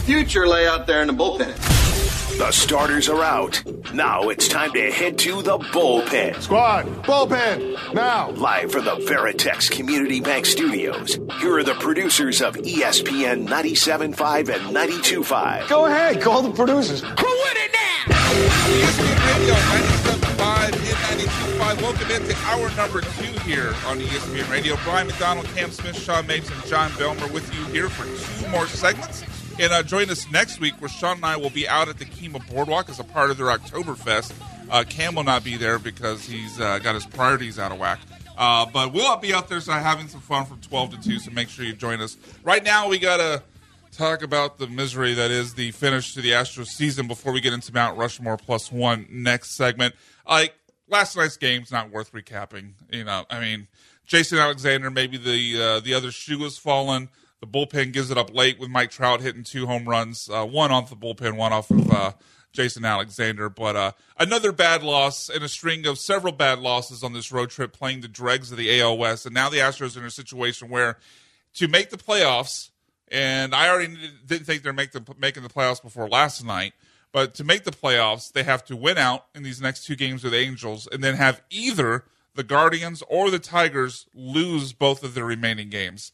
future lay out there in the bullpen? The starters are out. Now it's time to head to the bullpen. Squad, bullpen, now. Live from the Veritex Community Bank Studios, here are the producers of ESPN 97.5 and 92.5. Go ahead, call the producers. Who win it now? ESPN Radio 97.5 and 92.5. Welcome into hour number 2 here on ESPN Radio. Brian McDonald, Cam Smith, Sean Mapes, and John Belmer with you here for 2 more segments. And join us next week where Sean and I will be out at the Kemah Boardwalk as a part of their Oktoberfest. Cam will not be there because he's got his priorities out of whack. But we'll be out there having some fun from 12 to 2, so make sure you join us. Right now, we got to talk about the misery that is the finish to the Astros season before we get into Mount Rushmore plus one next segment. Like, last night's game's not worth recapping. I mean, Jason Alexander, maybe the other shoe has fallen. The bullpen gives it up late with Mike Trout hitting 2 home runs, one off the bullpen, one off of Jason Alexander. But another bad loss in a string of several bad losses on this road trip playing the dregs of the AL West. And now the Astros are in a situation where to make the playoffs, and I already didn't think they're making the playoffs before last night, but to make the playoffs, they have to win out in these next 2 games with the Angels and then have either the Guardians or the Tigers lose both of their remaining games.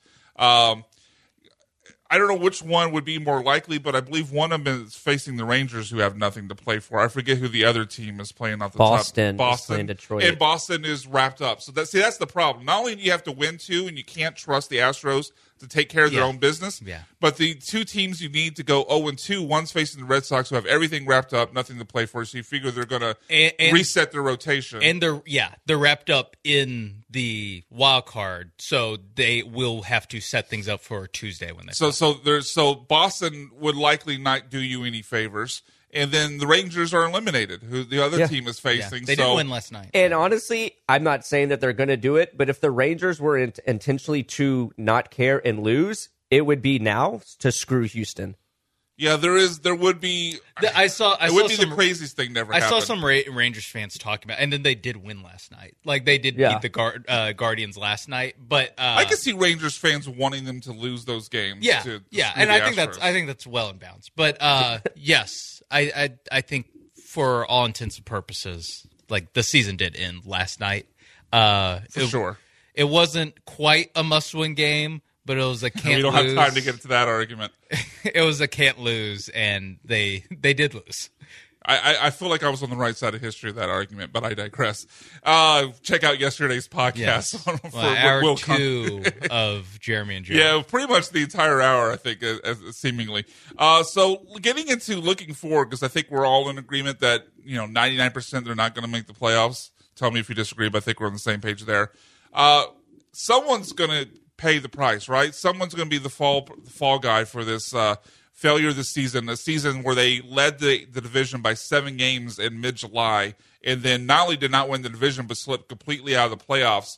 I don't know which one would be more likely, but I believe one of them is facing the Rangers, who have nothing to play for. I forget who the other team is playing off the top. Boston. Detroit. And Boston is wrapped up. So that's the problem. Not only do you have to win 2, and you can't trust the Astros to take care of their own business, but the 2 teams you need to go 0-2, one's facing the Red Sox, who have everything wrapped up, nothing to play for, so you figure they're going to reset their rotation. And they're wrapped up in the wild card, so they will have to set things up for Tuesday when they play. So Boston would likely not do you any favors. And then the Rangers are eliminated, who the other team is facing. They didn't win last night. And honestly, I'm not saying that they're going to do it, but if the Rangers were intentionally to not care and lose, it would be now to screw Houston. Yeah, there would be. It would be the craziest thing never happened. I saw some Rangers fans talking about, and then they did win last night. Like they did beat the Guardians last night, but I can see Rangers fans wanting them to lose those games. And I think that's well in bounds. But yes, I think for all intents and purposes, like the season did end last night. Sure, it wasn't quite a must-win game. But it was a can't lose. We don't have time to get into that argument. It was a can't lose, and they did lose. I feel like I was on the right side of history of that argument, but I digress. Check out yesterday's podcast for hour Will 2 of Jeremy and Joe. Yeah, pretty much the entire hour, I think, seemingly. So getting into looking forward, because I think we're all in agreement that 99% they're not going to make the playoffs. Tell me if you disagree, but I think we're on the same page there. Someone's going to pay the price, right? Someone's going to be the fall guy for this failure this season, a season where they led the division by 7 games in mid-July, and then not only did not win the division, but slipped completely out of the playoffs.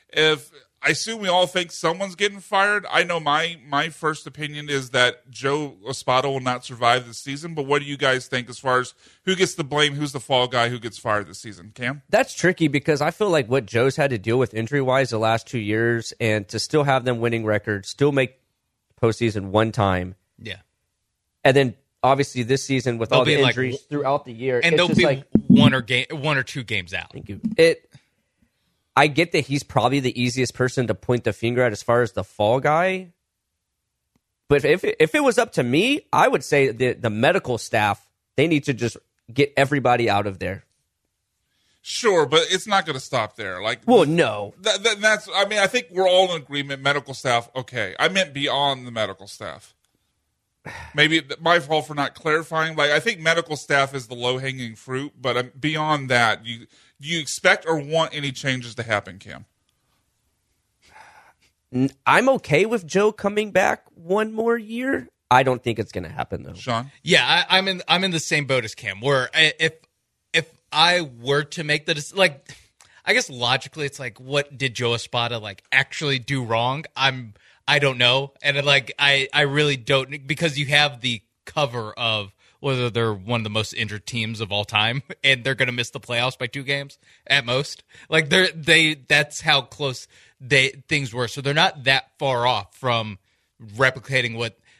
I assume we all think someone's getting fired. I know my first opinion is that Joe Espada will not survive this season, but what do you guys think as far as who gets the blame, who's the fall guy, who gets fired this season? Cam? That's tricky because I feel like what Joe's had to deal with injury-wise the last 2 years and to still have them winning records, still make postseason one time. Yeah. And then obviously this season with all the injuries throughout the year. And they'll be one or two games out. Thank you. I get that he's probably the easiest person to point the finger at as far as the fall guy. But if it was up to me, I would say the medical staff, they need to just get everybody out of there. Sure, but it's not going to stop there. No. That's. I mean, I think we're all in agreement. Medical staff, okay. I meant beyond the medical staff. Maybe my fault for not clarifying. I think medical staff is the low-hanging fruit, but beyond that, do you expect or want any changes to happen, Cam? I'm okay with Joe coming back one more year. I don't think it's going to happen, though. Sean? Yeah, I'm in the same boat as Cam, where if I were to make I guess logically it's like, what did Joe Espada actually do wrong? I don't know, and I really don't, because you have the cover of whether they're one of the most injured teams of all time, and they're going to miss the playoffs by 2 games at most. That's how close things were. So they're not that far off from replicating what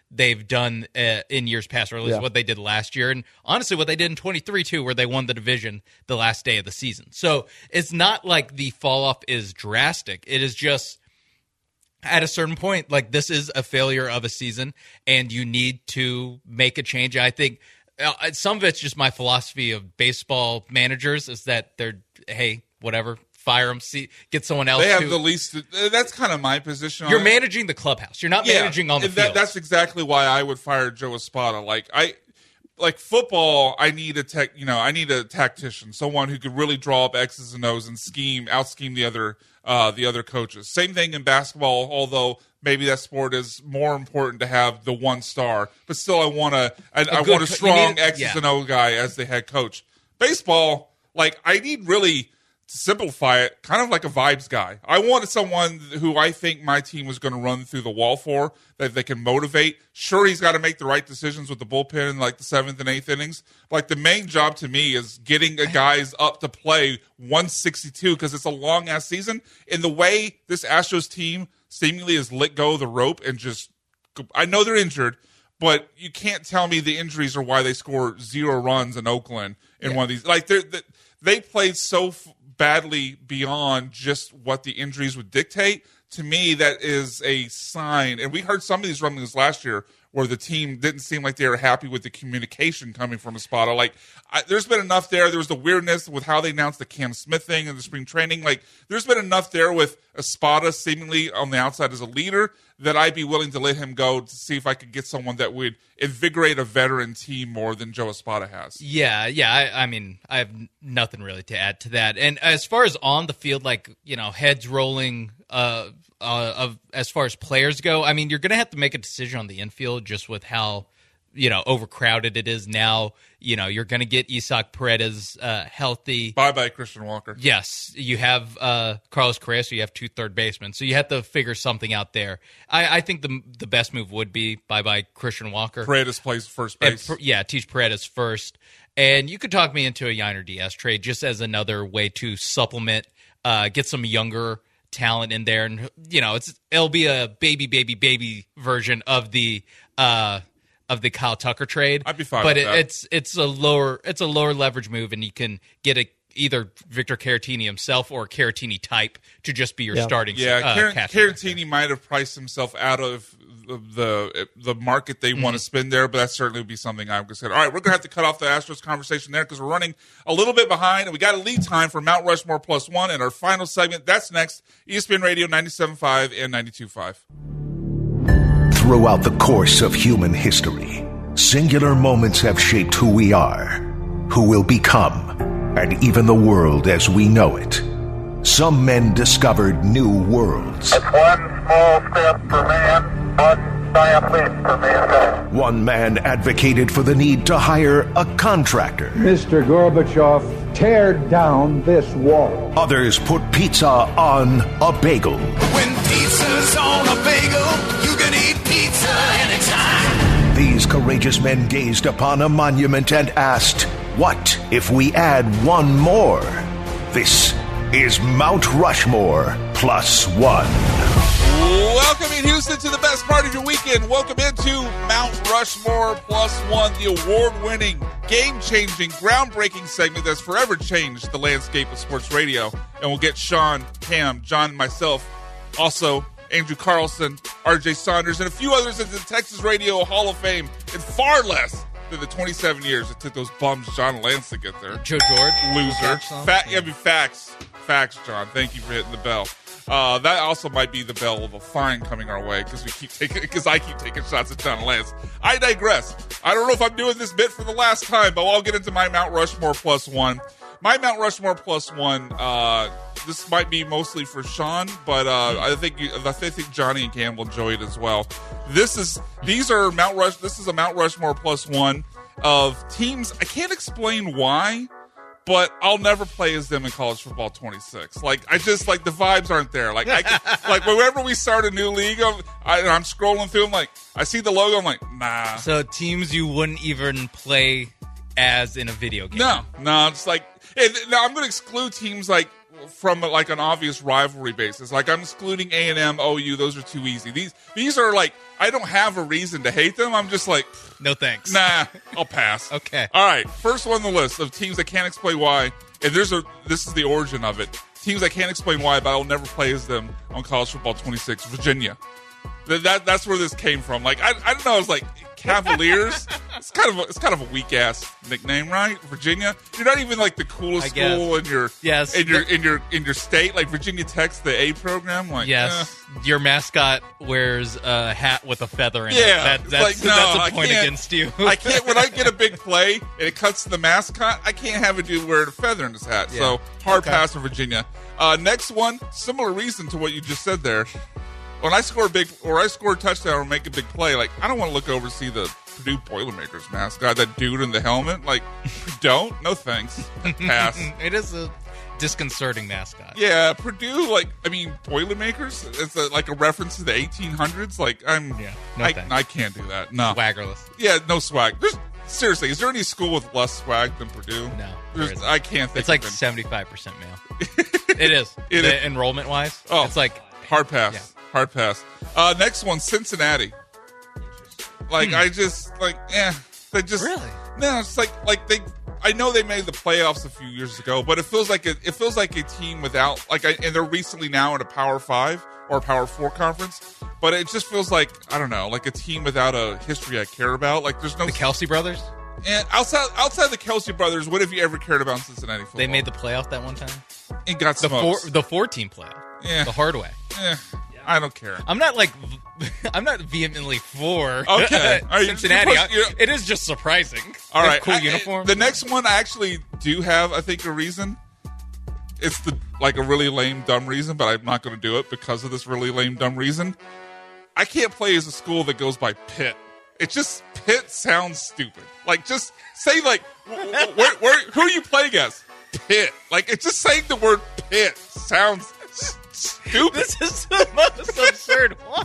they've done in years past, or at least what they did last year, and honestly what they did in 23 too, where they won the division the last day of the season. So it's not like the fall off is drastic. It is just at a certain point, like, this is a failure of a season, and you need to make a change. I think some of it's just my philosophy of baseball managers is that they're, hey, whatever, fire them, get someone else. They have the least. That's kind of my position. You're managing the clubhouse. You're not managing on the field. That's exactly why I would fire Joe Espada. Like football, I need a tactician, someone who could really draw up X's and O's and out scheme the other coaches. Same thing in basketball, although maybe that sport is more important to have the one star. But still, I want a strong X's and O guy as the head coach. Baseball, like, I need really, to simplify it, kind of like a vibes guy. I wanted someone who I think my team was going to run through the wall for, that they can motivate. Sure, he's got to make the right decisions with the bullpen in like the 7th and 8th innings. Like, the main job to me is getting guys up to play 162 because it's a long-ass season. In the way this Astros team seemingly has let go of the rope and just – I know they're injured, but you can't tell me the injuries are why they score 0 runs in Oakland in one of these. Like, they played so badly beyond just what the injuries would dictate. To me, that is a sign. And we heard some of these rumblings last year where the team didn't seem like they were happy with the communication coming from Espada. Like, there's been enough there. There was the weirdness with how they announced the Cam Smith thing in the spring training. Like, there's been enough there with Espada seemingly on the outside as a leader that I'd be willing to let him go to see if I could get someone that would invigorate a veteran team more than Joe Espada has. Yeah. I mean, I have nothing really to add to that. And as far as on the field, like, heads rolling as far as players go, I mean, you're going to have to make a decision on the infield just with how, overcrowded it is now. You're going to get Isaac Paredes healthy. Bye-bye, Christian Walker. Yes. You have Carlos Correa, so you have 2 third basemen. So you have to figure something out there. I think the best move would be bye-bye Christian Walker. Paredes plays first base. Teach Paredes first. And you could talk me into a Yainer Diaz trade just as another way to supplement, get some younger talent in there, and it'll be a baby version of the Kyle Tucker trade. I'd be fine but with that. It's a lower leverage move, and you can get either Victor Caratini himself or Caratini type to just be your starting. Caratini might have priced himself out of the market they want to spend there, but that certainly would be something I would consider. All right, we're going to have to cut off the Astros conversation there because we're running a little bit behind, and we got a lead time for Mount Rushmore Plus One and our final segment. That's next. ESPN Radio 97.5 and 92.5. Throughout the course of human history, singular moments have shaped who we are, who we'll become, and even the world as we know it. Some men discovered new worlds. It's one small step for man, one giant leap for mankind. One man advocated for the need to hire a contractor. Mr. Gorbachev, tear down this wall. Others put pizza on a bagel. When pizza's on a bagel, you can eat pizza anytime. These courageous men gazed upon a monument and asked, what if we add one more? This is Mount Rushmore Plus One. Welcome in, Houston, to the best part of your weekend. Welcome into Mount Rushmore Plus One, the award-winning, game-changing, groundbreaking segment that's forever changed the landscape of sports radio. And we'll get Sean, Cam, John, and myself, also Andrew Carlson, RJ Saunders, and a few others into the Texas Radio Hall of Fame in far less than the 27 years it took those bums John and Lance to get there. Joe George. Loser. Facts. Facts, John. Thank you for hitting the bell. That also might be the bell of a fine coming our way because I keep taking shots at John and Lance. I digress. I don't know if I'm doing this bit for the last time, but I'll get into my Mount Rushmore Plus One. My Mount Rushmore Plus One, this might be mostly for Sean, but I think Johnny and Cam will enjoy it as well. This is a Mount Rushmore Plus One of teams. I can't explain why, but I'll never play as them in college football 26. Like, I just, like, the vibes aren't there. Like, like whenever we start a new league, I'm scrolling through them, like, I see the logo, I'm like, nah. So teams you wouldn't even play as in a video game. No, it's like, now I'm going to exclude teams like from like an obvious rivalry basis. Like I'm excluding A&M, OU. Those are too easy. These are like I don't have a reason to hate them. I'm just like, no thanks. Nah, I'll pass. Okay. All right. First one on the list of teams I can't explain why. And this is the origin of it. Teams I can't explain why, but I will never play as them on College Football 26. Virginia. That's where this came from. Like I don't know. It's like Cavaliers. it's kind of a weak ass nickname, right? Virginia. You're not even like the coolest school in your in your state. Like Virginia Tech's the A program. Like your mascot wears a hat with a feather in it. That's a point against you. I can't. When I get a big play and it cuts to the mascot, I can't have a dude wear a feather in his hat. Yeah. So hard pass for Virginia. Next one, similar reason to what you just said there. When I score a touchdown or make a big play, like I don't want to look over to see the Purdue Boilermakers mascot, that dude in the helmet. Like, don't, no thanks. Pass. It is a disconcerting mascot. Yeah, Purdue. Like, I mean, Boilermakers. It's like a reference to the 1800s. Like, I can't do that. No, swaggerless. Yeah, no swag. Seriously, is there any school with less swag than Purdue? No, I can't think. It's like 75% male. It is. Enrollment wise. Oh, it's like hard pass. Yeah. Hard pass. Next one, Cincinnati. Like I just they just really no. It's like they. I know they made the playoffs a few years ago, but it feels like a team without and they're recently now in a Power 5 or Power 4 conference. But it just feels like I don't know, like a team without a history I care about. Like there's no the Kelsey brothers. And outside the Kelsey brothers, what have you ever cared about Cincinnati football? They made the playoff that one time. It got smoked. The 4-team playoff. Yeah, the hard way. Yeah. I don't care. I'm not vehemently for Cincinnati. It is just surprising. All right, cool uniform. The next one I actually do have, I think, a reason. It's a really lame, dumb reason, but I'm not going to do it because of this really lame, dumb reason. I can't play as a school that goes by Pitt. Pitt sounds stupid. Like, just say who are you playing as? Pitt. Like, it's just saying the word Pitt sounds stupid. This is the most absurd one.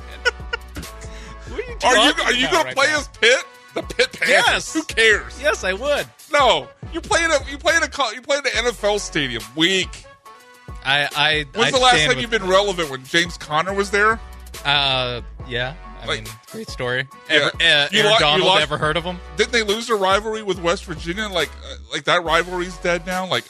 Are you going to play as Pitt? The Pitt Panthers? Yes. Who cares? Yes, I would. No, you play in the NFL stadium. Weak. When's the last time you've been relevant? When James Conner was there? Yeah. I mean, great story. Yeah. Aaron Donald, ever heard of him? Didn't they lose their rivalry with West Virginia? Like that rivalry's dead now. Like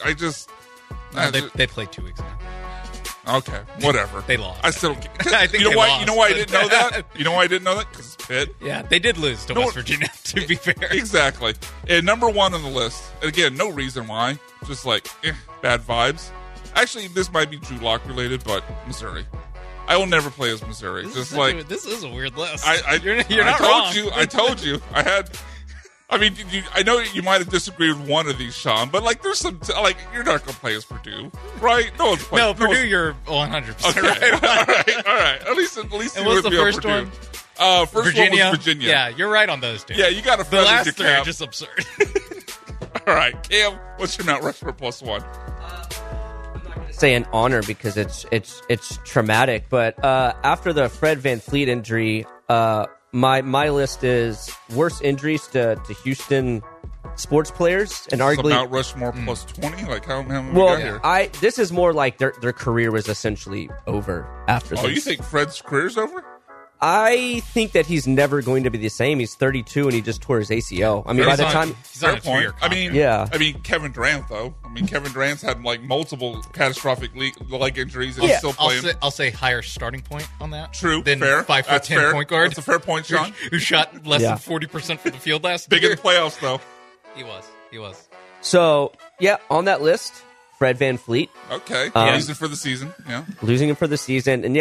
they played 2 weeks now. Okay, whatever. They lost. I still don't care. I think you know why? You know why I didn't know that? You know why I didn't know that? Because it's Pitt. Yeah, they did lose to West Virginia. To be fair, exactly. And number one on the list. And again, no reason why. Just bad vibes. Actually, this might be Drew Lock related, but Missouri. I will never play as Missouri. This is a weird list. You're not wrong. I told you. I had. I mean, I know you might have disagreed with one of these, Sean, but there's some you're not going to play as Purdue, right? No one's playing. No, Purdue, you're 100% okay. right. All right. At least and what's the first one? First Virginia. one was Virginia. Yeah, you're right on those two. Yeah, you got to the last three are just absurd. All right, Cam, what's your Mount Rushmore plus one? I'm not going to say an honor because it's traumatic, but after the Fred VanVleet injury, My list is worst injuries to Houston sports players, and arguably Mount Rushmore plus 20. Like how many we got here? This is more like their career was essentially over after this. Oh, you think Fred's career's over? I think that he's never going to be the same. He's 32 and he just tore his ACL. I mean, by the time he's on a point. I mean, Kevin Durant though. I mean, Kevin Durant's had multiple catastrophic leg injuries and he's still playing. I'll say higher starting point on that. True, than fair. 5'10" point guard. That's a fair point, Sean. Who shot less than 40% from the field last year. Big in the playoffs though. He was. So on that list, Fred VanVleet. Okay, losing for the season. Yeah, losing him for the season, and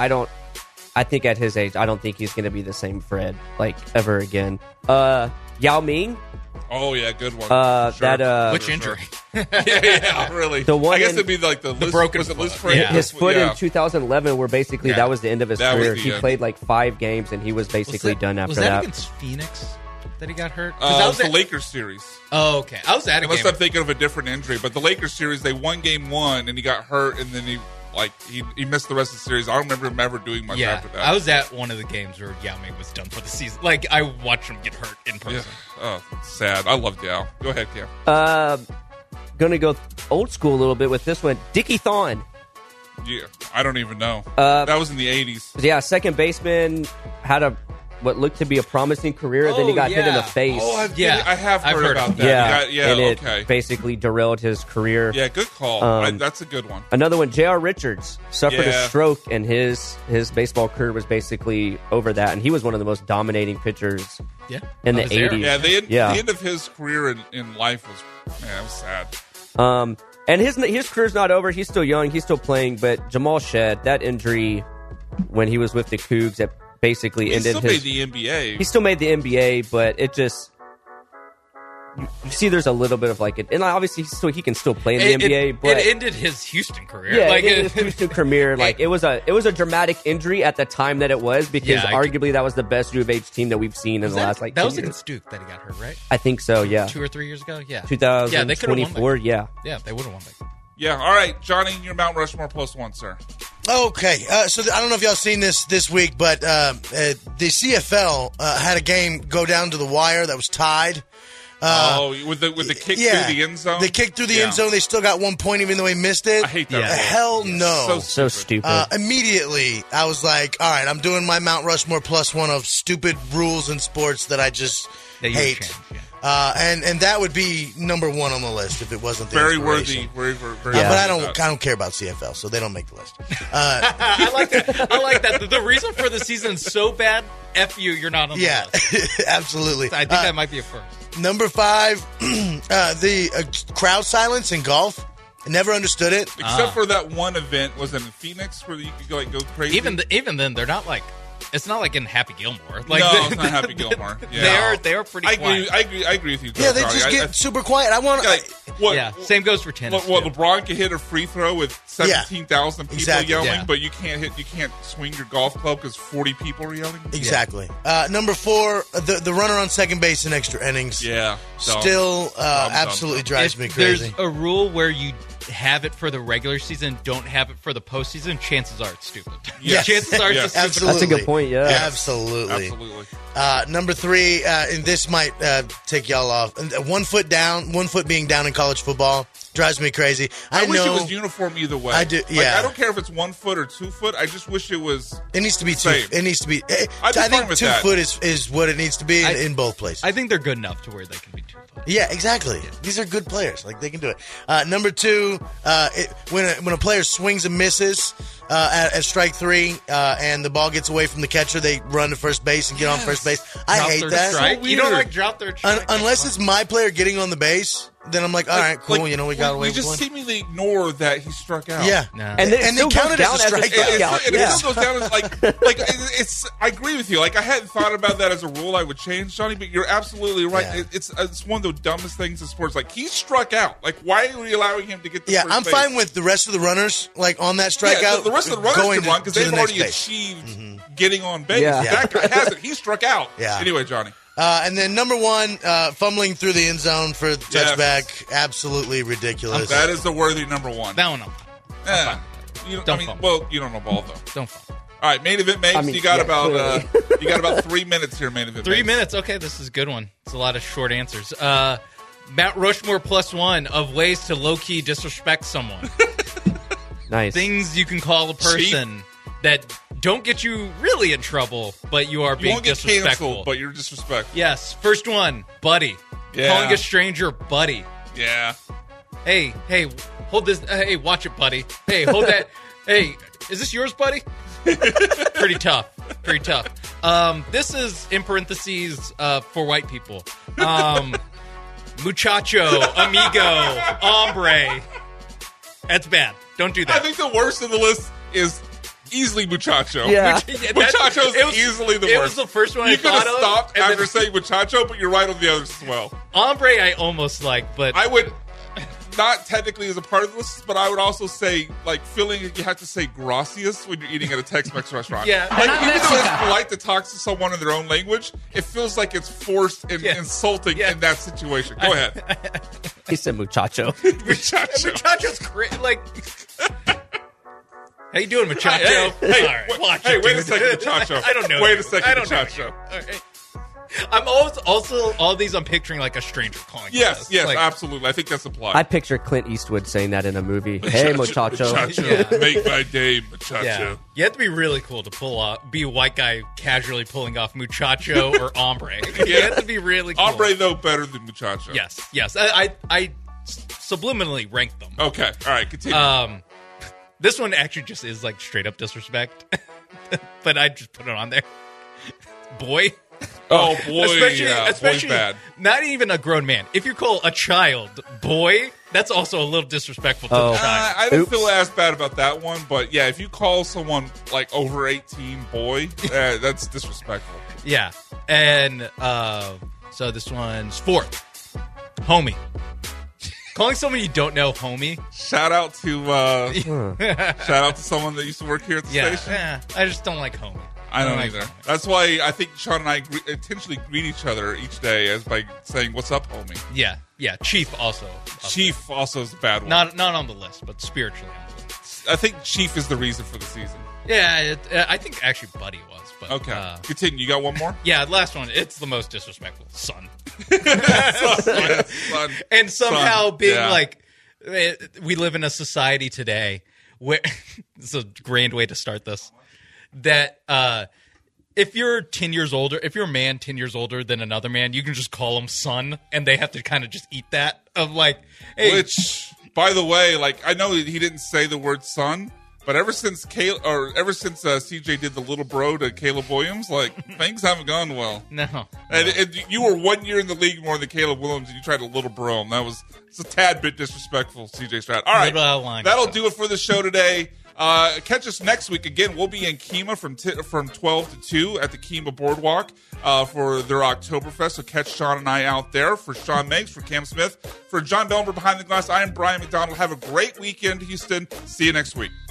I think at his age, I don't think he's going to be the same Fred ever again. Yao Ming. Oh yeah, good one. Sure. Which injury? yeah, really. The one I guess it'd be the broken foot. His foot in 2011, where basically that was the end of his career. He played 5 games, and he was basically done after that. Was that against Phoenix that he got hurt? That was the Lakers series. Oh, okay. I was at a game. Unless I'm thinking of a different injury, but the Lakers series, they won game 1, and he got hurt, and then he missed the rest of the series. I don't remember him ever doing much after that. I was at one of the games where Yao Ming was done for the season. I watched him get hurt in person. Yeah. Oh, sad. I loved Yao. Go ahead, Cam. going to go old school a little bit with this one. Dickie Thon. Yeah, I don't even know. That was in the 80s. Yeah, second baseman, had what looked to be a promising career, then he got hit in the face. Oh, I have heard about that. Yeah, and okay. it basically derailed his career. Yeah, good call. That's a good one. Another one, J.R. Richards suffered a stroke, and his baseball career was basically over that, and he was one of the most dominating pitchers in the 80s. Yeah, the end of his career in life was sad. And his career's not over. He's still young. He's still playing, but Jamal Shedd, that injury when he was with the Cougs, that basically ended his... He still made the NBA. He still made the NBA, but it just... You see there's a little bit of like it, and obviously he can still play in the NBA, but it ended his Houston career. Yeah, it ended his Houston career. Like it was a dramatic injury at the time that it was, because arguably that was the best U of H team that we've seen in the last like 10 years. That was against Duke that he got hurt, right? I think so. Yeah, 2 or 3 years ago. Yeah, 2024. Yeah, they would have won that. Yeah. All right, Johnny, your Mount Rushmore +1, sir. Okay, so I don't know if y'all seen this week, but the CFL had a game go down to the wire that was tied. With the kick through the end zone? They kicked through the end zone. They still got 1 point even though he missed it. I hate that. Hell no. So stupid. Immediately, I was like, all right, I'm doing my Mount Rushmore +1 of stupid rules in sports that I just hate. And that would be number 1 on the list if it wasn't the very inspiration. worthy. Very but I don't care about CFL, so they don't make the list. I like that. The reason for the season's so bad, F you, you're not on the list. Yeah, absolutely. I think that might be a first. Number 5, the crowd silence in golf. I never understood it. Except for that one event, was it in Phoenix, where you could go crazy? Even then, they're not like... It's not like in Happy Gilmore. Like, no, it's not Happy Gilmore. Yeah. They are pretty quiet. I agree with you. Yeah, they just get super quiet. Same goes for tennis. LeBron can hit a free throw with 17,000 people yelling, but you can't swing your golf club because 40 people are yelling. Exactly. Number 4, the runner on second base in extra innings. Yeah, still absolutely drives me crazy. There's a rule where you have it for the regular season, don't have it for the postseason. Chances are it's stupid. Yes. Chances are it's absolutely. That's a good point. Yeah, absolutely. Number 3, and this might take y'all off. 1 foot down, 1 foot being down in college football drives me crazy. I wish it was uniform either way. I do. Yeah, I don't care if it's 1 foot or 2 foot. I just wish it was. It needs to be same. It needs to be. I think 2 foot is what it needs to be in both places. I think they're good enough to where they can be 2 foot. Yeah, exactly. Yeah. These are good players. Like, they can do it. Number 2, when a player swings and misses at strike 3 and the ball gets away from the catcher, they run to first base and get on first base. I hate that. So you don't like drop their strike. Unless it's my player getting on the base, then I'm like, all right, cool. We got away with one. We just seemingly ignore that he struck out. Yeah, no. and they counted as a strikeout. It still goes down as like it's. I agree with you. Like, I hadn't thought about that as a rule I would change, Johnny. But you're absolutely right. Yeah. It's one of the dumbest things in sports. Like, he struck out. Like, why are we allowing him to get to first base? I'm fine with the rest of the runners like on that strikeout. Yeah, the rest of the runners can run because they've already achieved getting on base. Yeah. That guy hasn't. He struck out. Yeah. Anyway, Johnny. And then number 1, fumbling through the end zone for the touchback. Absolutely ridiculous. That is the worthy number 1. That one, you don't know ball though. Don't fall. All right, main event, Mapes. You got about 3 minutes here, main event. 3 minutes. Okay, this is a good one. It's a lot of short answers. Mount Rushmore +1 of ways to low key disrespect someone. Nice things you can call a person that don't get you really in trouble, but you are being disrespectful. Canceled, but you're disrespectful. Yes. First one, buddy. Yeah. Calling a stranger buddy. Yeah. Hey, hold this. Hey, watch it, buddy. Hey, hold that. Hey, is this yours, buddy? Pretty tough. This is in parentheses for white people. Muchacho, amigo, hombre. That's bad. Don't do that. I think the worst of the list is easily Muchacho. Yeah. Muchacho's easily the worst. It was the first one I thought of. You could have stopped after saying Muchacho, but you're right on the others as well. Hombre I almost like, but... I would... Not technically as a part of the list, but I would also say, like, feeling you have to say gracias when you're eating at a Tex-Mex restaurant. Yeah. Like, even though it's polite to talk to someone in their own language, it feels like it's forced and insulting in that situation. Go ahead. He said muchacho. Muchacho's great. Like... How you doing, Muchacho? Hey, wait a second, Muchacho. I don't know. Wait a second, Muchacho. All right. I'm also all these. I'm picturing like a stranger calling. Yes, like, absolutely. I think that's a plot. I picture Clint Eastwood saying that in a movie. Hey, muchacho. Yeah. Make my day, muchacho. Yeah, you have to be really cool to be a white guy casually pulling off muchacho or hombre. You have to be really cool. Hombre, though, better than muchacho. Yes. I subliminally rank them. Okay, all right, continue. This one actually just is like straight up disrespect, but I just put it on there. Boy. Oh boy, especially boy's bad. Not even a grown man. If you call a child boy, that's also a little disrespectful to the child. I don't feel as bad about that one, but yeah, if you call someone like over 18 boy, that's disrespectful. Yeah, and so this one's 4th, homie. Calling someone you don't know homie. Shout out to someone that used to work here at the station. Yeah, I just don't like homie. I don't either. That's why I think Sean and I intentionally greet each other each day as by saying, "What's up, homie?" Yeah. Chief also. Chief also is a bad one. Not on the list, but spiritually on the list. I think Chief is the reason for the season. Yeah, I think actually Buddy was. But, okay, continue. You got one more? Yeah, last one. It's the most disrespectful. Son. Son. And somehow being yeah. like, we live in a society today where it's a grand way to start this. That if you're 10 years older, if you're a man 10 years older than another man, you can just call him son, and they have to kind of just eat that of like, hey. Which, by the way, like I know he didn't say the word son, but ever since CJ did the little bro to Caleb Williams, like things haven't gone well. No. And you were 1 year in the league more than Caleb Williams, and you tried to little bro him. It's a tad bit disrespectful, CJ Stroud. All right, that'll do it for the show today. Catch us next week. Again, we'll be in Kemah from 12 to 2 at the Kemah Boardwalk for their Oktoberfest. So catch Sean and I out there. For Sean Meigs, for Cam Smith, for John Belmer behind the glass, I am Brian McDonald. Have a great weekend, Houston. See you next week.